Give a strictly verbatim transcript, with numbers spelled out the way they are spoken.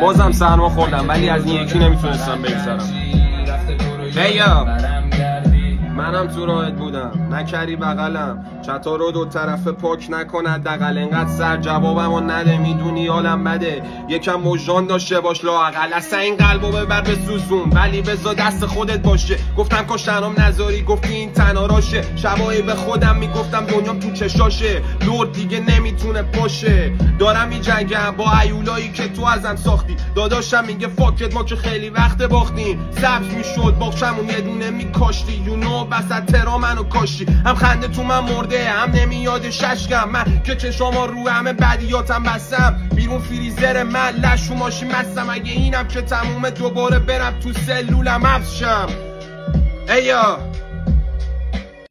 بازم سرما خوردم ولی از این یکی نمیتونستم بگذرم. بیا منم تو راهت بودم نکری بغلم، چطور رو دو طرف پاک نکند دقل، انقدر سر جوابمو نده میدونی حالم بده، یکم وجدان داشته باش لااقل، اصلا این قلبو ببر به سوزون ولی بذار دست خودت باشه. گفتم کاش تنهام نذاری گفتی این تنها راشه، شبایی به خودم میگفتم دنیام تو چشاشه، لرد دیگه نمیتونه پاشه، دارم میجنگم با عیولایی که تو ازم ساختی، داداشم میگه فاکت ما که خیلی وقت باختیم، سبز میشد باخشمون یه دونه میکاشتی یو نو بسط ترا منو کاشی، هم خنده تو من مرده هم نمیاد ششکم، من که چشما رو همه بدیاتم بستم، بیرون فریزر من لشو ماشی مستم، اگه اینم که تمومه دوباره برم تو سلولم حبس شم. ایا